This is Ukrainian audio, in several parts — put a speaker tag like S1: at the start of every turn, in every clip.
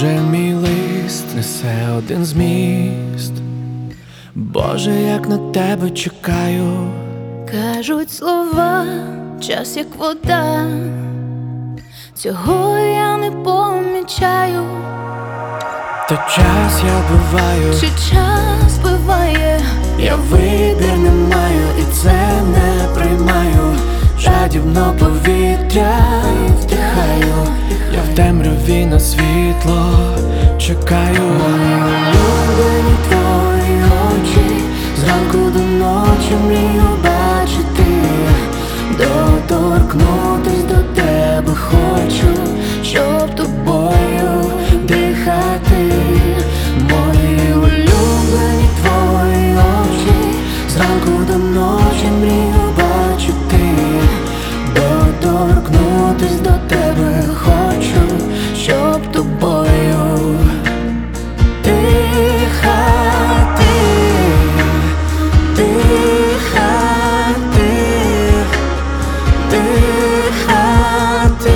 S1: Кожен мій лист несе один зміст. Боже, як на тебе чекаю.
S2: Кажуть слова, час як вода, цього я не помічаю.
S1: Та час я вбиваю,
S2: Чи час буває?
S1: я вибір не маю, і це не приймаю. Жадібно повітря вдихаю, я в темряві на світло чекаю. Мої улюблені твої очі, зранку до ночі мрію бачити. Доторкнутись до тебе хочу, щоб тобою дихати. Мої улюблені твої очі, зранку до ночі мрію бачити. Доторкнутись до тебе хочу, щоб тобою дихати, дихати, дихати.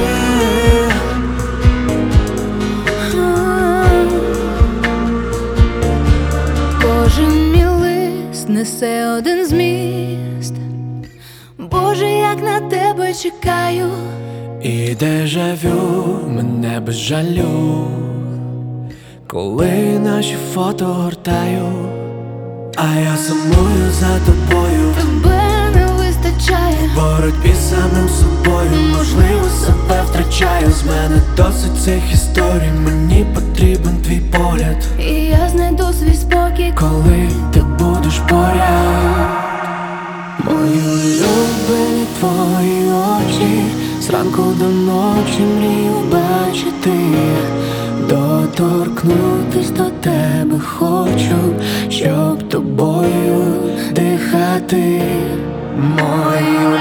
S2: Кожен мій лист несе один зміст. Боже, як на тебе чекаю.
S1: І дежавю мене без жалю, коли наші фото гортаю, а я сумую за тобою.
S2: Тебе не вистачає.
S1: В боротьбі з самим собою, можливо, себе втрачаю. З мене досить цих історій, мені потрібен твій погляд.
S2: І я знайду свій спокій,
S1: коли ти будеш поряд. Мої улюблені твої очі, зранку до ночі мрію бачити. Доторкнутись до тебе хочу, щоб тобою дихати. Мої